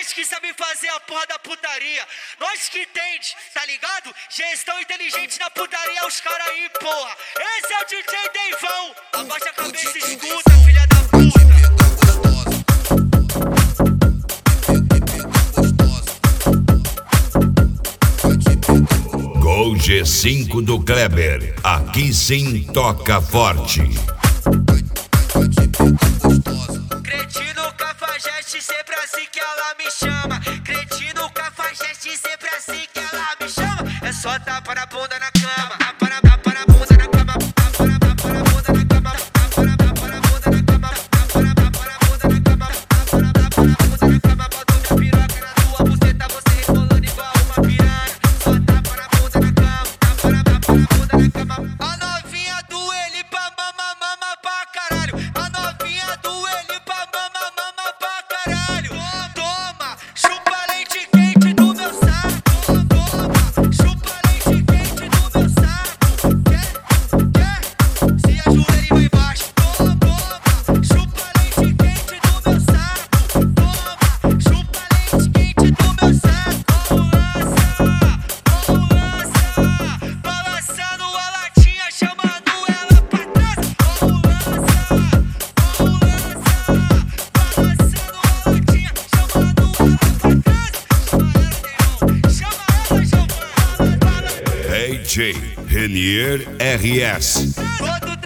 Nós que sabem fazer a porra da putaria. Nós que entende, tá ligado? Gestão inteligente na putaria, os caras aí, porra. Esse é o DJ Deivão. Abaixa a cabeça e escuta, filha da puta. Gol G5 do Kleber. Aqui sim toca forte. Cretino, cafajeste, sempre assim que ela me chama. Cretino, cafajeste, sempre assim que ela me chama. É só tapa na bunda na cama. Tapa na bunda na cama. Tapa na bunda na cama. Tapa na bunda na cama. Tapa na bunda na cama. Tapa na bunda na cama. Bota uma piroca na tua buceta, você rebolando igual uma piranha. Só tapa na bunda na cama. Tapa na bunda na cama. A novinha do ele pra mama pra caralho. A novinha do ele pra mama pra caralho. Toma, chupa leite quente do meu saco. Toma, chupa leite quente do meu saco. Quer? Se ajuda ele vai embaixo. Toma, chupa leite quente do meu saco. Toma, chupa leite quente do meu saco. Balançando a latinha, chamando ela pra trás. Balançando a latinha, chamando ela pra trás. Chama ela, DJ Renier RS. Todo